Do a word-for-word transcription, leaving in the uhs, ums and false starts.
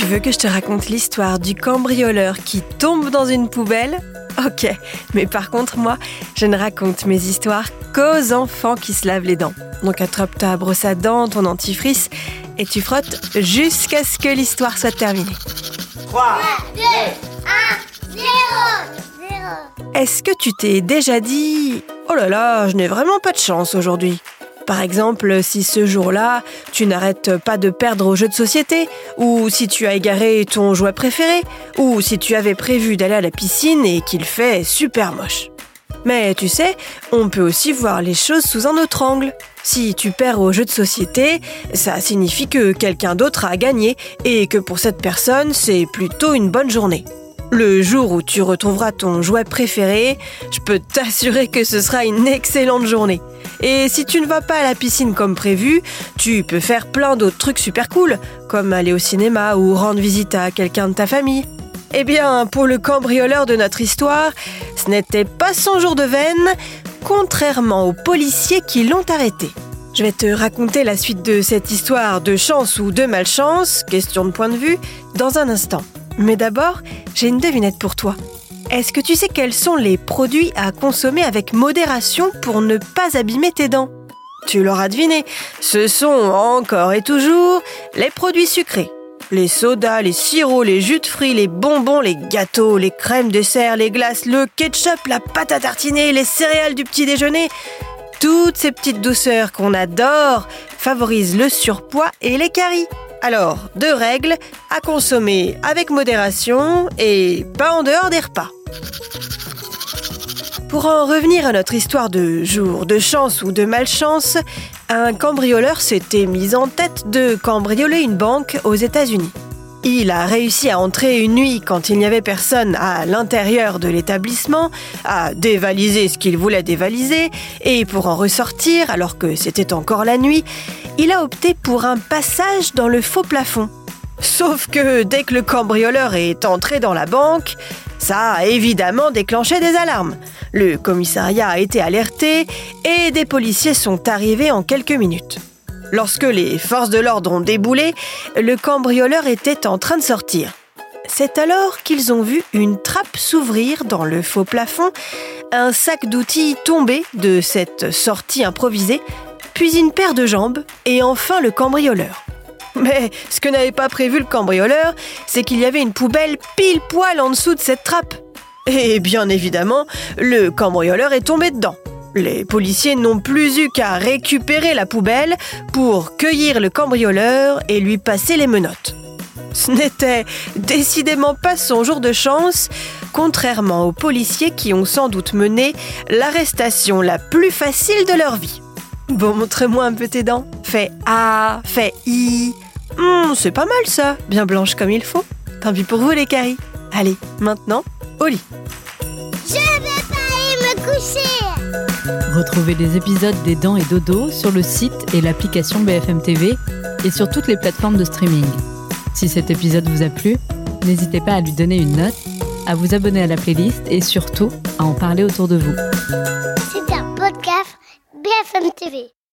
Tu veux que je te raconte l'histoire du cambrioleur qui tombe dans une poubelle ? Ok, mais par contre, moi, je ne raconte mes histoires qu'aux enfants qui se lavent les dents. Donc attrape ta brosse à dents, ton dentifrice, et tu frottes jusqu'à ce que l'histoire soit terminée. trois, deux, un, zéro. Est-ce que tu t'es déjà dit « Oh là là, je n'ai vraiment pas de chance aujourd'hui » ? Par exemple, si ce jour-là, tu n'arrêtes pas de perdre aux jeux de société, ou si tu as égaré ton jouet préféré, ou si tu avais prévu d'aller à la piscine et qu'il fait super moche. Mais tu sais, on peut aussi voir les choses sous un autre angle. Si tu perds aux jeux de société, ça signifie que quelqu'un d'autre a gagné et que pour cette personne, c'est plutôt une bonne journée. Le jour où tu retrouveras ton jouet préféré, je peux t'assurer que ce sera une excellente journée. Et si tu ne vas pas à la piscine comme prévu, tu peux faire plein d'autres trucs super cool, comme aller au cinéma ou rendre visite à quelqu'un de ta famille. Eh bien, pour le cambrioleur de notre histoire, ce n'était pas son jour de veine, contrairement aux policiers qui l'ont arrêté. Je vais te raconter la suite de cette histoire de chance ou de malchance, question de point de vue, dans un instant. Mais d'abord, j'ai une devinette pour toi. Est-ce que tu sais quels sont les produits à consommer avec modération pour ne pas abîmer tes dents ? Tu l'auras deviné, ce sont encore et toujours les produits sucrés. Les sodas, les sirops, les jus de fruits, les bonbons, les gâteaux, les crèmes dessert, les glaces, le ketchup, la pâte à tartiner, les céréales du petit déjeuner. Toutes ces petites douceurs qu'on adore favorisent le surpoids et les caries. Alors, deux règles, à consommer avec modération et pas en dehors des repas. Pour en revenir à notre histoire de jour de chance ou de malchance, un cambrioleur s'était mis en tête de cambrioler une banque aux États-Unis. Il a réussi à entrer une nuit quand il n'y avait personne à l'intérieur de l'établissement, à dévaliser ce qu'il voulait dévaliser, et pour en ressortir, alors que c'était encore la nuit, il a opté pour un passage dans le faux plafond. Sauf que dès que le cambrioleur est entré dans la banque, ça a évidemment déclenché des alarmes. Le commissariat a été alerté et des policiers sont arrivés en quelques minutes. Lorsque les forces de l'ordre ont déboulé, le cambrioleur était en train de sortir. C'est alors qu'ils ont vu une trappe s'ouvrir dans le faux plafond, un sac d'outils tomber de cette sortie improvisée, puis une paire de jambes et enfin le cambrioleur. Mais ce que n'avait pas prévu le cambrioleur, c'est qu'il y avait une poubelle pile poil en dessous de cette trappe. Et bien évidemment, le cambrioleur est tombé dedans. Les policiers n'ont plus eu qu'à récupérer la poubelle pour cueillir le cambrioleur et lui passer les menottes. Ce n'était décidément pas son jour de chance, contrairement aux policiers qui ont sans doute mené l'arrestation la plus facile de leur vie. Bon, montre-moi un peu tes dents. Fais A, fais I. Hum, c'est pas mal ça, bien blanche comme il faut. Tant pis pour vous les caries. Allez, maintenant, au lit. Je vais pas aller me coucher. Retrouvez les épisodes des Dents et Dodo sur le site et l'application B F M T V et sur toutes les plateformes de streaming. Si cet épisode vous a plu, n'hésitez pas à lui donner une note, à vous abonner à la playlist et surtout à en parler autour de vous. C'est un podcast B F M T V.